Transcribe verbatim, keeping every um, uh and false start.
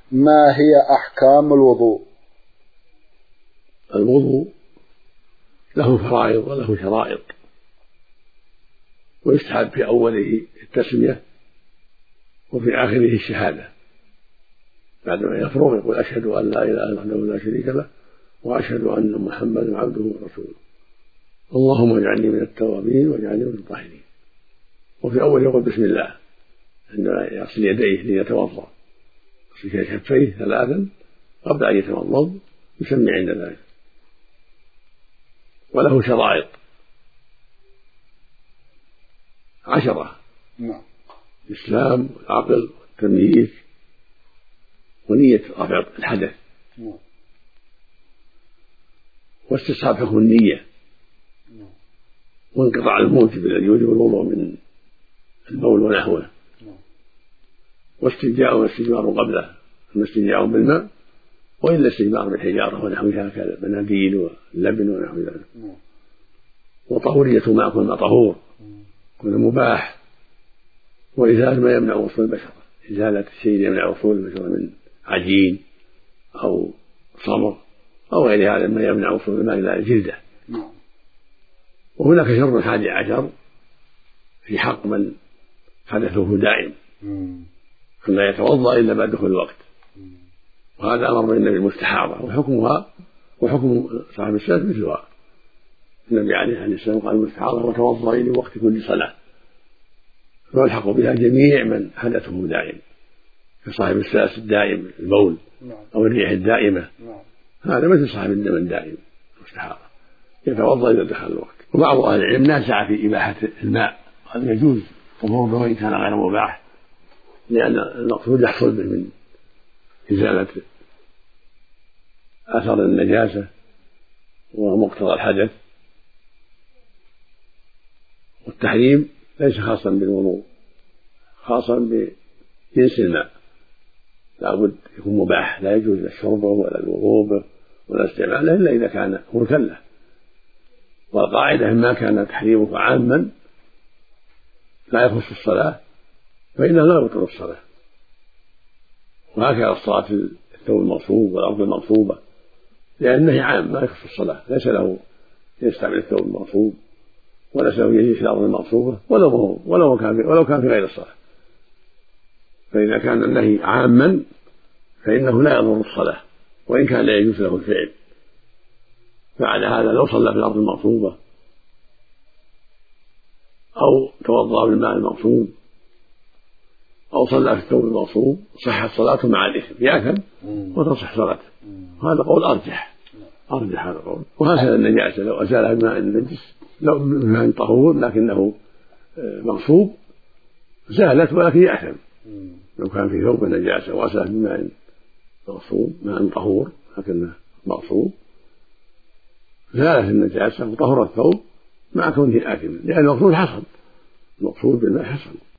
ما هي أحكام الوضوء؟ الوضوء له فرائض وله شرائط، ويستحب في أوله التسمية وفي آخره الشهادة. بعدما يفرغ يقول أشهد أن لا إله إلا الله لا شريك له وأشهد أن محمدا عبده ورسوله اللهم اجعلني من التوابين واجعلني من المطهرين. وفي أول يقول بسم الله عندما يغسل يديه ليتوضأ، يغسل كفيه ثلاثا قبل أن يتوضأ يسمي عند ذلك. وله شرائط عشرة: الإسلام والعقل والتمييز ونية رفع الحدث واستصحاب حكم النية وانقطاع الموجب الذي يوجب الوضوء من البول ونحوه، واستنجاء واستجمار قبله، اما استنجاء بالماء والا استجمار بالحجاره ونحوها كالمناديل واللبن ونحو ذلك، وطهورية ما كل طهور كل مباح، وإزالة ما يمنع وصول البشرة، إزالة الشيء يمنع وصول البشرة من عجين أو صمغ أو غير هذا ما يمنع وصول الماء إلى الجلدة. وهناك شرط حادي عشر في حق من حدثه دائم أن لا يتوضأ إلا بعد دخول الوقت، وهذا أمر من النبي المستحاضة، وحكمها وحكم صاحب السلف مثلها. النبي عليه السلام قال المستحاضة وتوضأ لوقت كل صلاة، ويلحق بها جميع من حدثه دائم كصاحب السلس الدائم البول أو الريح الدائمة، هذا مثل صاحب الدم الدائم المستحاضة يتوضأ إذا دخل الوقت. وبعض أهل العلم نازع في إباحة الماء، هذا يجوز طهوره وإن كان غير مباح، لأن المقصود يحصل به من إزالة أثر النجاسة ومقتضى الحدث. والتحريم ليس خاصا بالوضوء، خاصا بجنس الماء، لا بد يكون مباح، لا يجوز شربه ولا الوضوء به ولا استعماله إلا إذا كان مكلف. والقاعدة ما كان تحريمه عاما لا يخص الصلاة فإنه لا يبطل الصلاة، وهكذا الصلاة في الثوب المغصوب والأرض المغصوبة، لأنه عام ما يخص الصلاة، ليس له يستعمل الثوب المغصوب ولا له يجي في الأرض المغصوبة ولو ولو كان في ولو كان في غير الصلاة. فإذا كان النهي عاما فإنه لا يضر الصلاة وإن كان لا يجوز له الفعل. فعلى هذا لو صلى في الأرض المغصوبة أو توضأ بالماء المغصوب أو صلى في الثوب المغصوب صحت صلاته مع الإثم، يأثم وتصح صلاته. هذا قول أرجح أرجح هذا القول. وهكذا النجاسة لو أزالها بماء النجس لو بماء طهور لكنه مغصوب زالت ولكن يأثم. لو كان في ثوب النجاسة وأزالها بماء مغصوب ماء طهور لكنه مغصوب زالت النجاسة وطهر الثوب مع كونه آثما، لأن المقصود حصل، المقصود بالماء حصل.